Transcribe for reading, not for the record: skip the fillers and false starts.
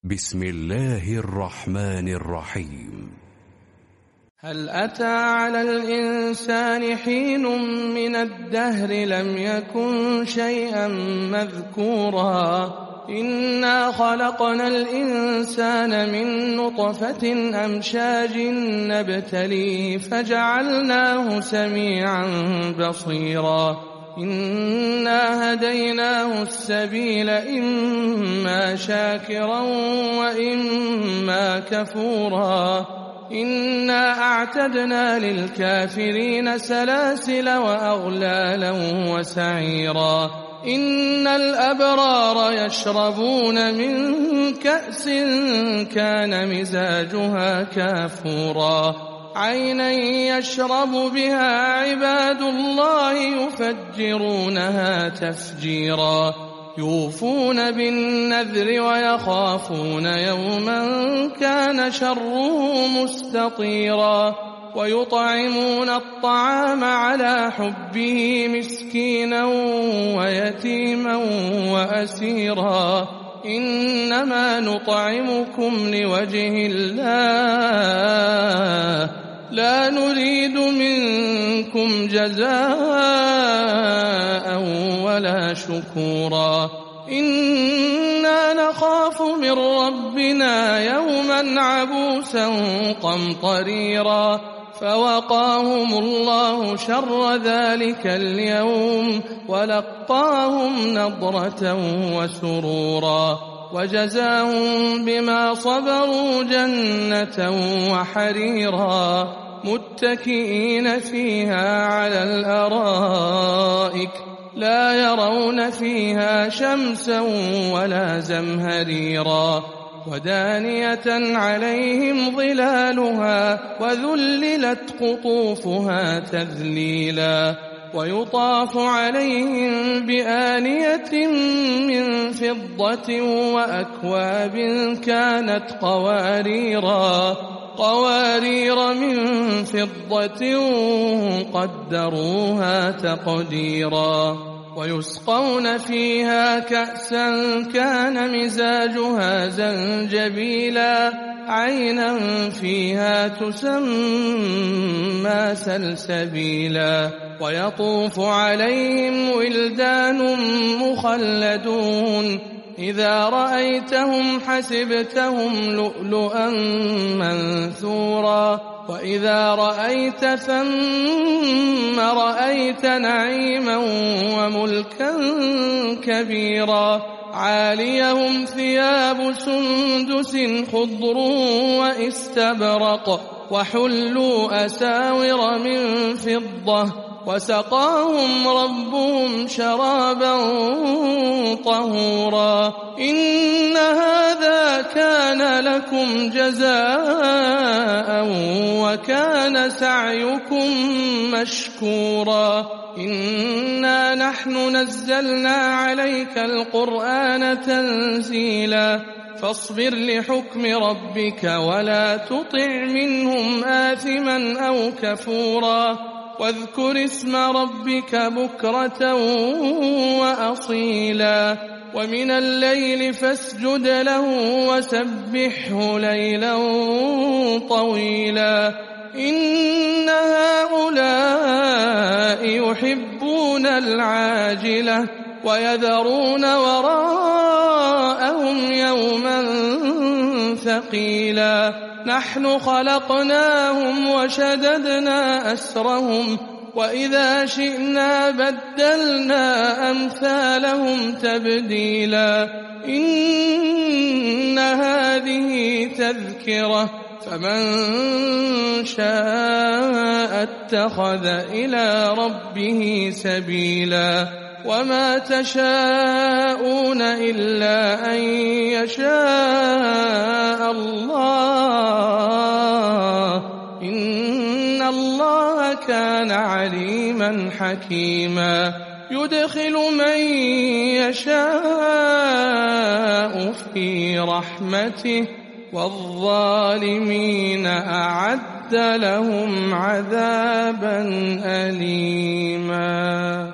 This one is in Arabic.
بسم الله الرحمن الرحيم. هل أتى على الإنسان حين من الدهر لم يكن شيئا مذكورا إنا خلقنا الإنسان من نطفة أمشاج نبتليه فجعلناه سميعا بصيرا إنا هديناه السبيل إما شاكرا وإما كفورا إنا أعتدنا للكافرين سلاسل وأغلالا وسعيرا إن الأبرار يشربون من كأس كان مزاجها كافورا عينا يشرب بها عباد الله يفجرونها تفجيرا يوفون بالنذر ويخافون يوما كان شره مستطيرا ويطعمون الطعام على حبه مسكينا ويتيما وأسيرا إنما نطعمكم لوجه الله لا نريد منكم جزاء ولا شكورا إنا نخاف من ربنا يوما عبوسا قمطريرا فوقاهم الله شر ذلك اليوم ولقاهم نضرة وسرورا وجزاهم بما صبروا جنة وحريرا متكئين فيها على الأرائك لا يرون فيها شمسا ولا زمهريرا ودانية عليهم ظلالها وذللت قطوفها تذليلا ويطاف عليهم بآنية من فضة وأكواب كانت قوارير من فضة قدروها تقديرا ويسقون فيها كأسا كان مزاجها زنجبيلا عينا فيها تسمى سلسبيلا ويطوف عليهم ولدان مخلدون إذا رأيتهم حسبتهم لؤلؤا منثورا وإذا رأيت ثم رأيت نعيما وملكا كبيرا عاليهم ثياب سندس خضر واستبرق وحلوا أساور من فضة وسقاهم ربهم شرابا طهورا إن هذا كان لكم جزاء وكان سعيكم مشكورا إنا نحن نزلنا عليك القرآن تنزيلا فاصبر لحكم ربك ولا تطع منهم آثما أو كفورا واذكر اسم ربك بكرة وأصيلا ومن الليل فاسجد له وسبحه ليلا طويلا إن هؤلاء يحبون العاجلة ويذرون وراءهم يوما ثقيلا نحن خلقناهم وشددنا أسرهم وإذا شئنا بدلنا أمثالهم تبديلا إن هذه تذكرة فمن شاء اتخذ إلى ربه سبيلا وما تشاءون إلا أن يشاء الله إن الله كان عليما حكيما يدخل من يشاء في رحمته والظالمين أعد لهم عذابا أليما.